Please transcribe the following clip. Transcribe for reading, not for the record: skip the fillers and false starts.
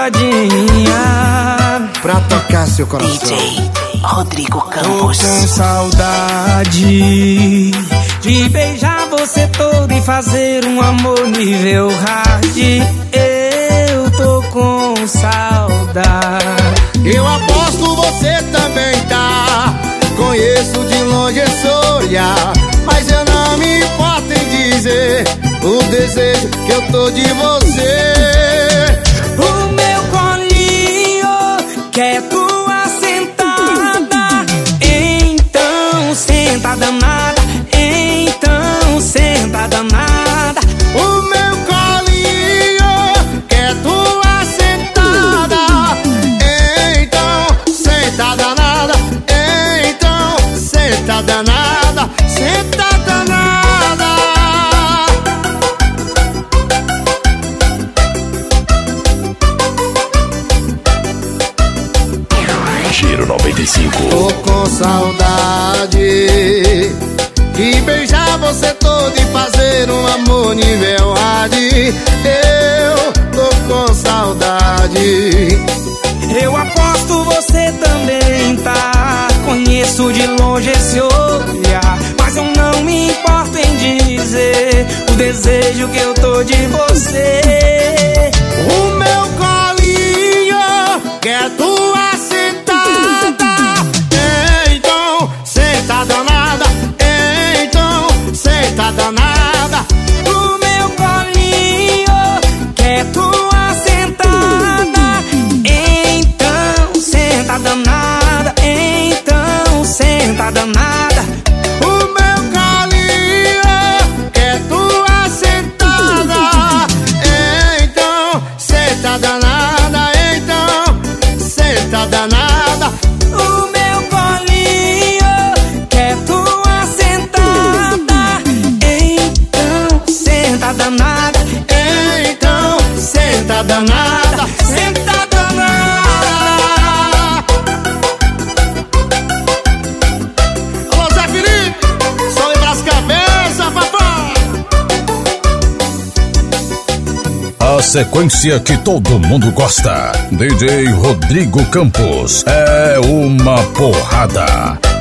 todinha pra tocar seu coração. DJ Rodrigo Campos. Tô com saudade de beijar você todo e fazer um amor nível hard. Eu tô com saudade. Eu aposto você também tá. Conheço de longe esse olhar, mas eu não me importo em dizer o desejo que eu tô de você. O meu colinho quer tua sentada, então senta danada, então senta danada. O meu colinho quer tua sentada, então senta danada, então senta danada, senta danada. Giro 95. Tô com saudade de beijar você todo e fazer um amor nível hard. Eu tô com saudade. Eu aposto você também tá. Conheço de longe esse olhar, mas eu não me importo em dizer o desejo que eu tô de você. O meu colinho quer tua sentada, então senta danada, então senta danada. O meu colinho quer tua sentada, então senta danada, então senta danada. O meu colinho quer tua sentada, então senta danada, então senta danada. O meu colinho quer tua sentada, então senta danada, Então senta danada, senta danada. Alô Zé Felipe, só lembra as cabeças, papai. A sequência que todo mundo gosta. DJ Rodrigo Campos é uma porrada.